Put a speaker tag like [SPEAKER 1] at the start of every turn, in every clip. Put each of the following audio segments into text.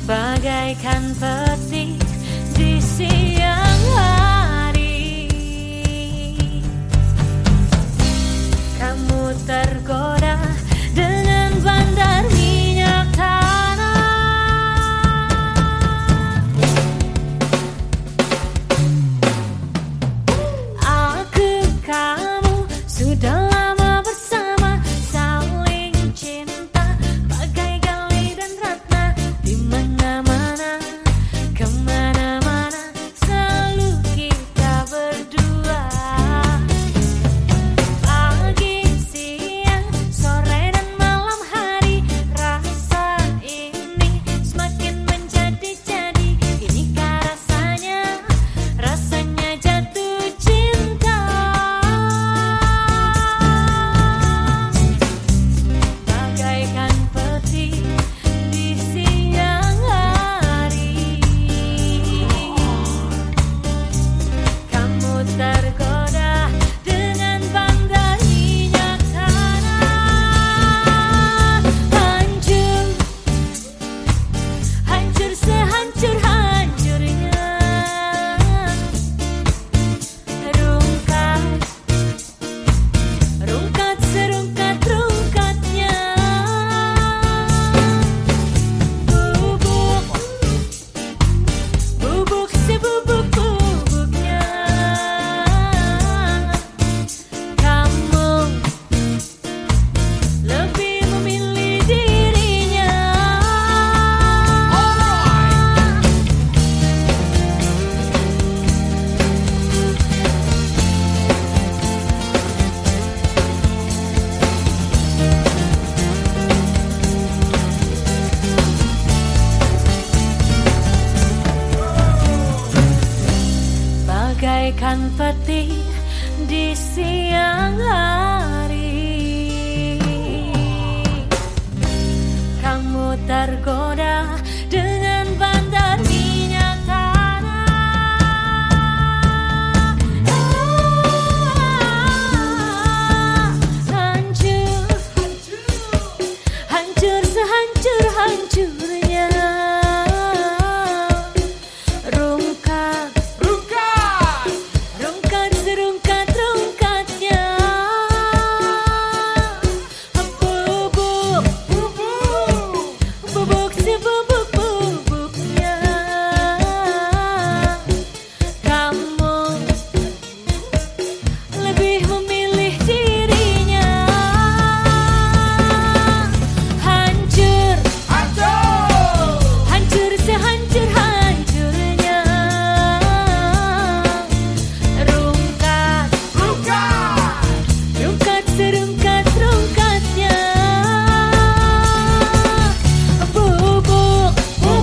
[SPEAKER 1] bagaikan petir di siang hari. Kamu tergoda dengan bandar minyak tanah. Aku, kamu sudah lama bersama, saling cinta bagai Gali dan Ratna. Di mana-mana, kemana-mana, selalu kita berdua. Pagi, siang, sore dan malam hari, rasa ini semakin menjadi-jadi. Inikah rasanya, rasanya jatuh cinta. Bagaikan petir di siang hari, kamu tergoda dengan bandar minyak tanah. Hancur, hancur sehancur-hancurnya. Rungkat, rungkat serungkat-rungkatnya. Bubuk, bubuk sebubuk-bubuknya. Kamu lebih memilih dirinya. Bagaikan petir di siang hari, kamu tergoda dengan bandar minyak tanah. Hancur, hancur sehancur-hancurnya. Rungkat, rungkat serungkat-rungkatnya. Bubuk, bubuk sebubuk-bubuknya. Kamu lebih memilih dirinya. Hancur, hancur sehancur-hancurnya. Rungkat, rungkat serungkat-rungkatnya. Bubuk,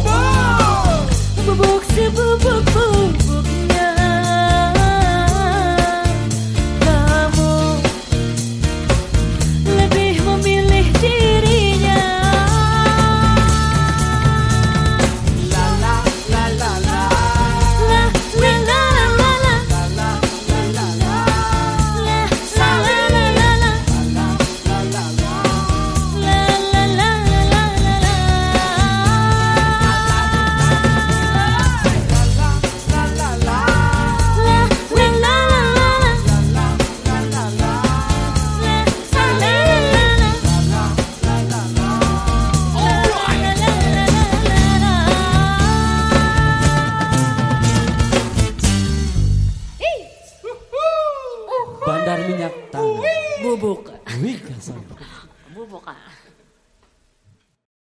[SPEAKER 1] bubuk sebubuk-bubuknya. Kamu lebih memilih dirinya. La la la la la, la la la la la, la la la la la, la la la la la, la la la la, la la la la la.
[SPEAKER 2] Bandar minyak tanah.
[SPEAKER 1] Bubuk.
[SPEAKER 2] Wih, kasar.
[SPEAKER 1] Bubuk.